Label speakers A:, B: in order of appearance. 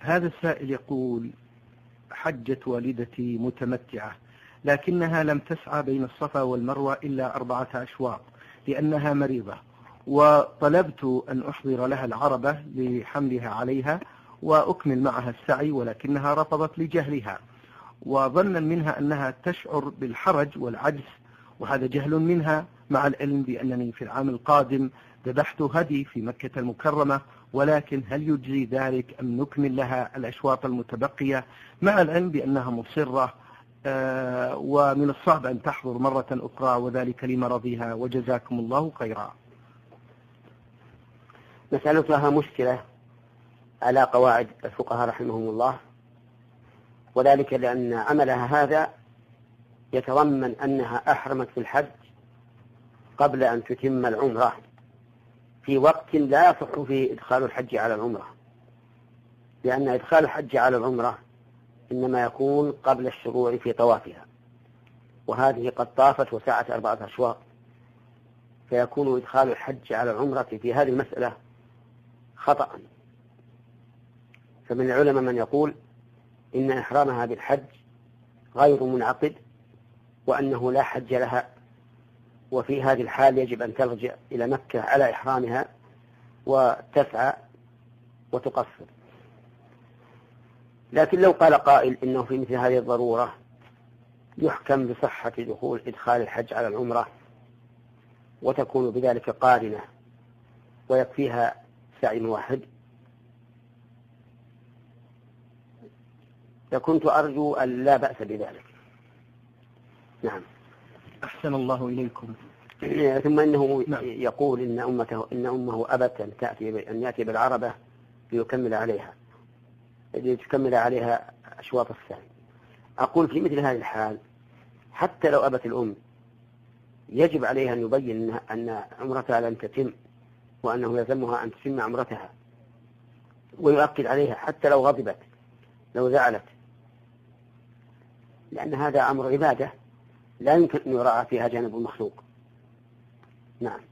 A: هذا السائل يقول: حجت والدتي متمتعة، لكنها لم تسعى بين الصفا والمروة إلا 4 أشواط لأنها مريضة، وطلبت أن أحضر لها العربة لحملها عليها وأكمل معها السعي، ولكنها رفضت لجهلها، وظنا منها أنها تشعر بالحرج والعجز، وهذا جهل منها، مع العلم بأنني في العام القادم ذبحت هدي في مكة المكرمة، ولكن هل يجزي ذلك أم نكمل لها الأشواط المتبقية، مع العلم بأنها مصرة ومن الصعب أن تحضر مرة أخرى، وذلك لمرضها، وجزاكم الله خيرا.
B: مسألتها مشكلة على قواعد الفقهاء رحمهم الله، وذلك لأن عملها هذا يتضمن أنها أحرمت في الحج قبل أن تتم العمرة في وقت لا يصح فيه إدخال الحج على العمرة، لأن إدخال الحج على العمرة إنما يكون قبل الشروع في طوافها، وهذه قد طافت وسعت 4 أشواط، فيكون إدخال الحج على العمرة في هذه المسألة خطأ. فمن العلماء من يقول إن إحرامها بالحج غير منعقد، وأنه لا حج لها، وفي هذه الحال يجب أن ترجع إلى مكة على إحرامها وتسعى وتقصر. لكن لو قال قائل إنه في مثل هذه الضرورة يحكم بصحة إدخال الحج على العمرة، وتكون بذلك قارنة ويكفيها سعي واحد، فكنت أرجو أن لا بأس بذلك. نعم.
A: أحسن الله إليكم.
B: ثم إنه يقول إن أمه أبت أن يأتي بالعربة ليكمل عليها أشواط السعي. أقول في مثل هذه الحال حتى لو أبت الأم يجب عليها أن يبين أن عمرتها لن تتم، وأنه يلزمها أن تتم عمرتها، ويؤكد عليها حتى لو غضبت لو زعلت، لأن هذا أمر عبادة لا يمكن أن يراعى فيها جانب المخلوق. نعم.